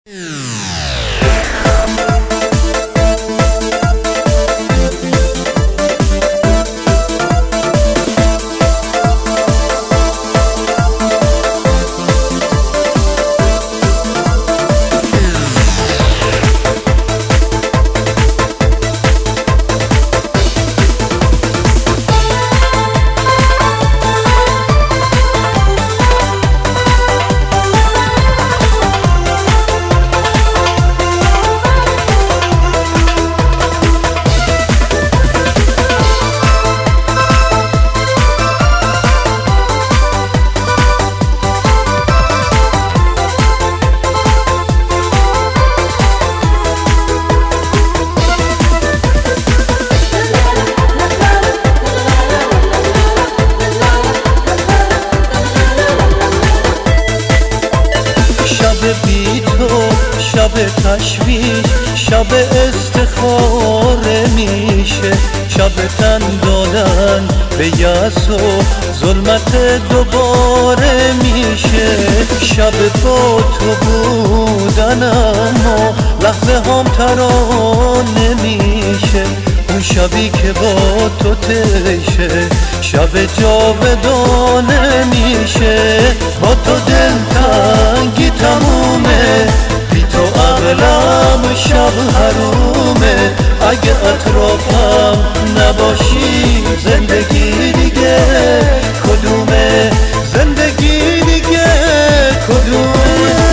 بی تو شب تشویش، شب استخاره میشه، شب تن دادن به یأس و ظلمت دوباره میشه. شب با تو بودن اما لحظه هم ترانه میشه، اون شبی که با تو تشه شب جاودانه میشه. با تو دلتنگی تمومه، بی تو عقلم شب حرومه. اگه اطرافم نباشی زندگی دیگه کدومه، زندگی دیگه کدومه.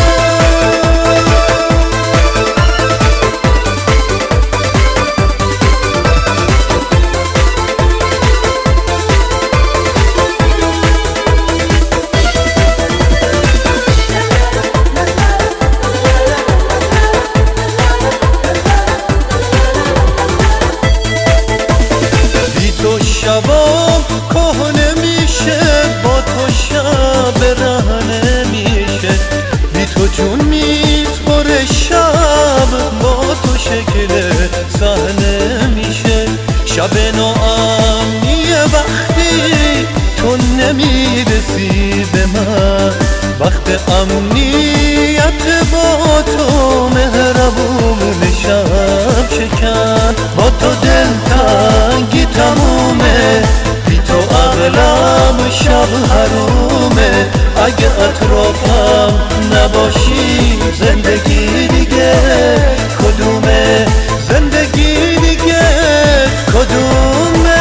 شبام کهنه میشه، با تو شب رهنه میشه. بی تو جون میسپره شب، با تو شکل صحنه میشه. شب ناامنیه وقتی تو نمیرسی به من، وقت امنیت با تو مهربون شب شکن. با تو دلتنگی تمومه، بی تو عقلم شب حرومه. اگه اطرافم نباشی زندگی دیگه کدومه، زندگی دیگه کدومه.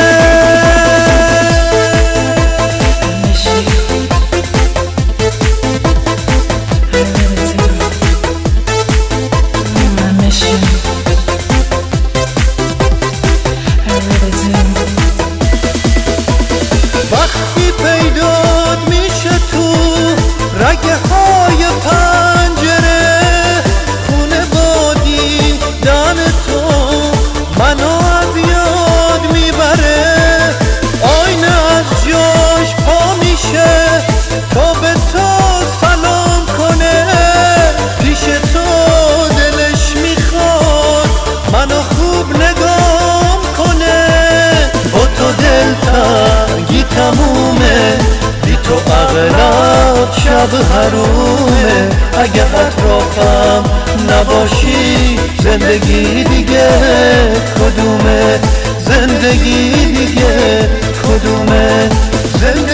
وقتی پیدات میشه تو رگه های پنجره، خونه بادی دن تو منو از یاد میبره. آینه از جاش پا میشه تا به تو سلام کنه، پیش تو دلش میخواد منو خوب نگام کنه. با تو دلتنگی تمومه، بی تو عقلم شب حرومه. اگه اطرافم نباشی زندگی دیگه کدومه، زندگی دیگه کدومه، زندگی